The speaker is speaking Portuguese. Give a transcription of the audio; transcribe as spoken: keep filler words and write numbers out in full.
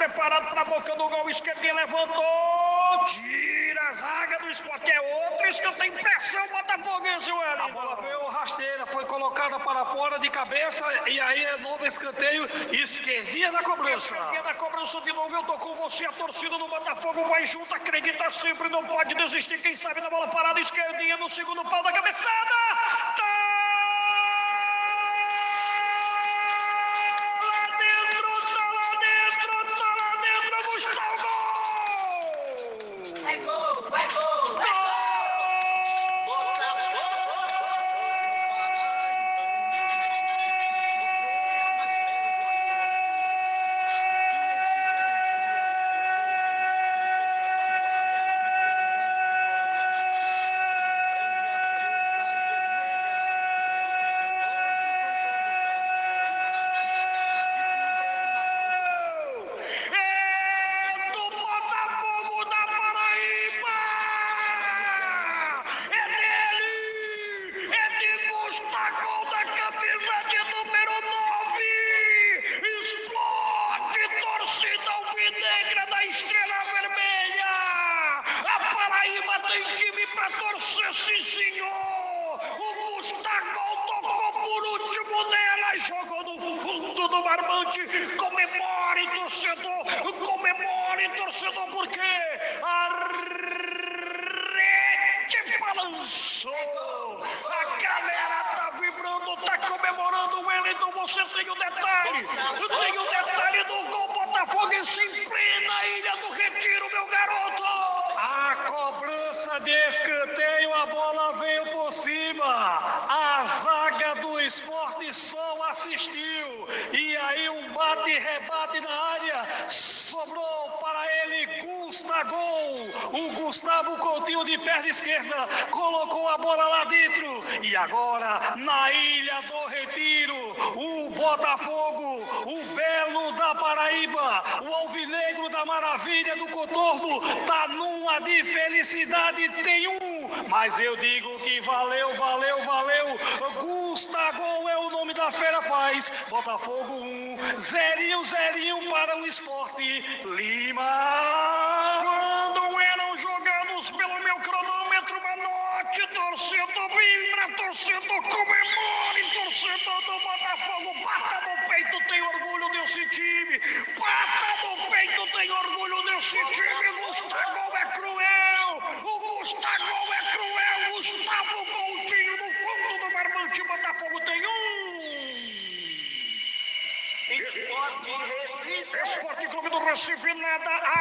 preparado para a boca do gol, esquerdinha levantou, tira a zaga do Sport, é outro escanteio, pressão botafoguense, Wellington. A bola veio rasteira, foi colocada para fora de cabeça e aí é novo escanteio, esquerdinha na cobrança. Esquerdinha na cobrança de novo, eu tô com você, a torcida do Botafogo vai junto, acredita sempre, não pode desistir, quem sabe na bola parada, esquerdinha no segundo pau da cabeçada, tá! É gol, é gol, é gol! Botafogo! Gol da camisa de número nove, explode torcida alvinegra da Estrela Vermelha, a Paraíba tem time pra torcer, sim senhor, o Gustavo tocou por último nela, jogou no fundo do barbante, comemore torcedor, comemore torcedor, porque a rede balançou, a galera tá vibrando, tá comemorando, Wellington, você tem o detalhe, tem o detalhe do gol botafoguense em plena Ilha do Retiro, meu garoto! A cobrança de escanteio, a bola veio por cima, a zaga do Sport só assistiu, e aí um bate e rebate na área, sobrou para ele Gustavo, o Gustavo Coutinho de perna esquerda, colocou a bola lá dentro, e agora na Ilha do Retiro, o Botafogo, o Belo da Paraíba, o Alvinegro da Maravilha do Contorno, tá numa de felicidade, tem um, mas eu digo que valeu, valeu, valeu, Gustavo é o nome da fera, faz, Botafogo um, zerinho, zerinho para o Sport Lima. Quando eram jogados pelo meu cronômetro, anote, torcedor, vibra, torcedor, comemore, torcedor do Botafogo, bata no peito, tem orgulho desse time, bata no peito, tem orgulho desse time, Gustavo é cruel, o Gustavo é cruel, Gustavo Coutinho no fundo do barbante, Botafogo tem um. Esporte Recife! Esporte Clube do Recife, nada.